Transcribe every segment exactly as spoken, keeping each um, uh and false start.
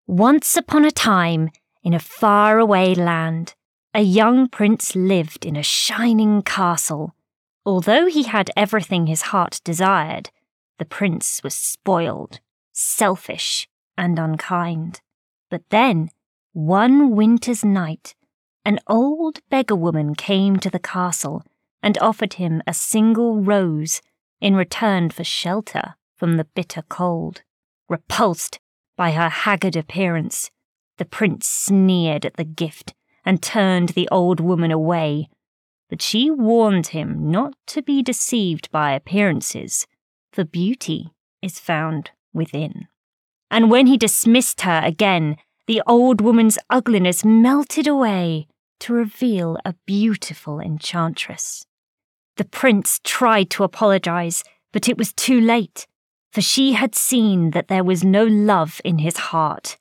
Once upon a time, in a faraway land, a young prince lived in a shining castle. Although he had everything his heart desired, the prince was spoiled, selfish, and unkind. But then, one winter's night, an old beggar woman came to the castle and offered him a single rose in return for shelter from the bitter cold. Repulsed by her haggard appearance, the prince sneered at the gift and turned the old woman away. But she warned him not to be deceived by appearances, for beauty is found within. And when he dismissed her again, the old woman's ugliness melted away to reveal a beautiful enchantress. The prince tried to apologize, but it was too late, for she had seen that there was no love in his heart.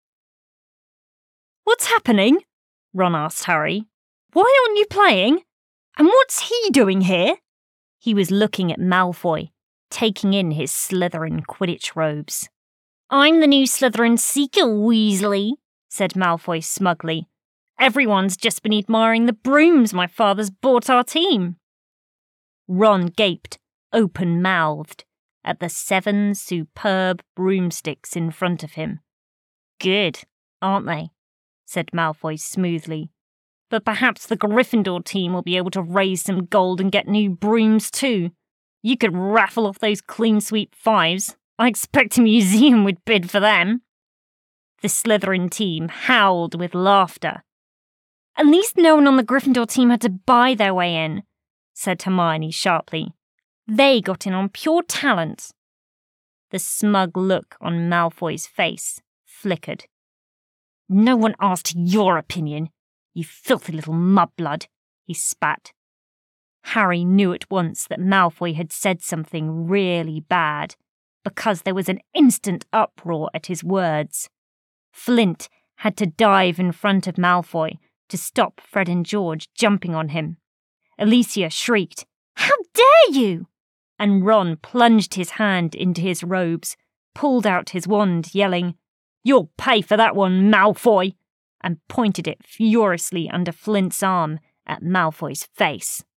"What's happening?" Ron asked Harry. "Why aren't you playing? And what's he doing here?" He was looking at Malfoy, taking in his Slytherin Quidditch robes. "I'm the new Slytherin Seeker, Weasley," said Malfoy smugly. "Everyone's just been admiring the brooms my father's bought our team." Ron gaped, open-mouthed, at the seven superb broomsticks in front of him. "Good, aren't they?" said Malfoy smoothly. "But perhaps the Gryffindor team will be able to raise some gold and get new brooms too. You could raffle off those clean sweep fives. I expect a museum would bid for them." The Slytherin team howled with laughter. "At least no one on the Gryffindor team had to buy their way in," said Hermione sharply. "They got in on pure talent." The smug look on Malfoy's face flickered. "No one asked your opinion, you filthy little mudblood," he spat. Harry knew at once that Malfoy had said something really bad, because there was an instant uproar at his words. Flint had to dive in front of Malfoy to stop Fred and George jumping on him. Alicia shrieked, "How dare you!" And Ron plunged his hand into his robes, pulled out his wand, yelling, "You'll pay for that one, Malfoy!" and pointed it furiously under Flint's arm at Malfoy's face.